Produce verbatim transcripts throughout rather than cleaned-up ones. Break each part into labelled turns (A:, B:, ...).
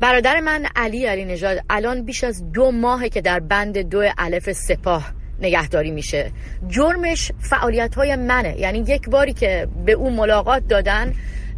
A: برادر من علی علی نژاد الان بیش از دو ماهه که در بند دو الف سپاه نگهداری میشه. جرمش فعالیت‌های منه، یعنی یک باری که به اون ملاقات دادن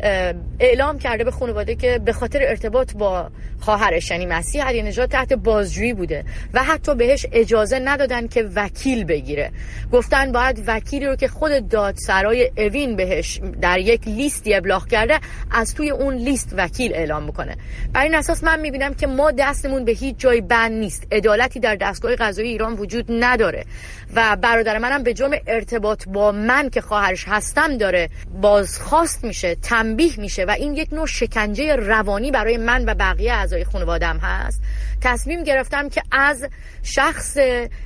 A: اعلام کرده به خانواده که به خاطر ارتباط با خواهرش یعنی مسیح علی نژاد تحت بازجویی بوده و حتی بهش اجازه ندادن که وکیل بگیره. گفتن باید وکیلی رو که خود دادسرای اوین بهش در یک لیستی ابلاغ کرده از توی اون لیست وکیل اعلام بکنه. بر این اساس من میبینم که ما دستمون به هیچ جای بند نیست، عدالتی در دستگاه قضایی ایران وجود نداره و برادر منم به جرم ارتباط با من که خواهرش هستم داره بازخواست میشه، تنبیه میشه و این یک نوع شکنجه روانی برای من و بقیه اعضای خانواده‌ام هست. تصمیم گرفتم که از شخص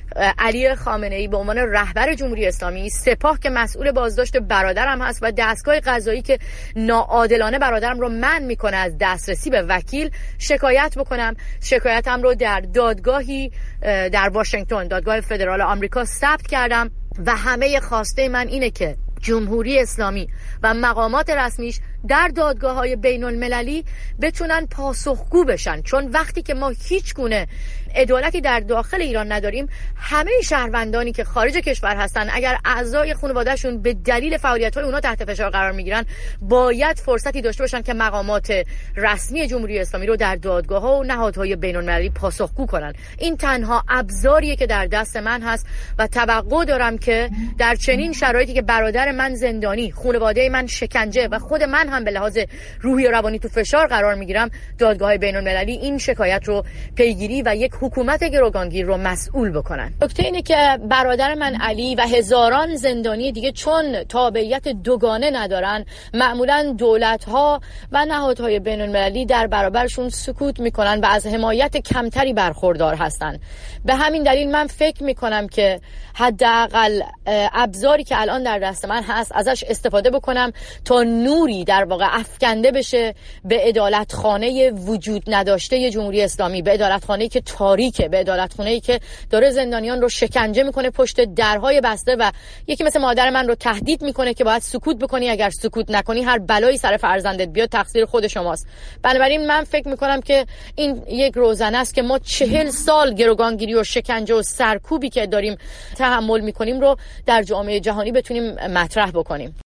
A: علی خامنه‌ای به عنوان رهبر جمهوری اسلامی، سپاه که مسئول بازداشت برادرم هست و دستگاه قضایی که ناعادلانه برادرم رو منع میکنه از دسترسی به وکیل شکایت بکنم. شکایتم رو در دادگاهی در واشنگتن، دادگاه فدرال آمریکا ثبت کردم و همه خواسته من اینه که جمهوری اسلامی و مقامات رسمیش در دادگاه‌های بین المللی بتونن پاسخگو بشن، چون وقتی که ما هیچ گونه عدالتی در داخل ایران نداریم، همه شهروندانی که خارج کشور هستن اگر اعضای خانواده‌شون به دلیل فعالیت‌های اونا تحت فشار قرار میگیرن باید فرصتی داشته باشن که مقامات رسمی جمهوری اسلامی رو در دادگاه‌ها و نهادهای بین المللی پاسخگو کنن. این تنها ابزاریه که در دست من هست و توقع دارم که در چنین شرایطی که برادر من زندانی، خانواده من شکنجه و خود من هم به لحاظ روحی و روانی تو فشار قرار میگیرم، دادگاه بین المللی این شکایت رو پیگیری و یک حکومت گروگانگیر رو مسئول بکنن. نکته اینه که برادر من علی و هزاران زندانی دیگه چون تابعیت دوگانه ندارن، معمولا دولت‌ها و نهادهای بین المللی در برابرشون سکوت میکنن و از حمایت کمتری برخوردار هستن. به همین دلیل من فکر میکنم که حداقل ابزاری که الان در دست من هست ازش استفاده بکنم تا نوری در واقع افکنده بشه به عدالتخانه وجود نداشته جمهوری اسلامی، به عدالتخانه‌ای که تاریکه، به عدالتخانه‌ای که داره زندانیان رو شکنجه میکنه پشت درهای بسته و یکی مثل مادر من رو تهدید میکنه که باید سکوت بکنی، اگر سکوت نکنی هر بلایی سر فرزندت بیاد تقصیر خود شماست. بنابراین من فکر میکنم که این یک روزنه است که ما چهل سال گروگانگیری و شکنجه و سرکوبی که داریم تحمل میکنیم رو در جامعه جهانی بتونیم مطرح بکنیم.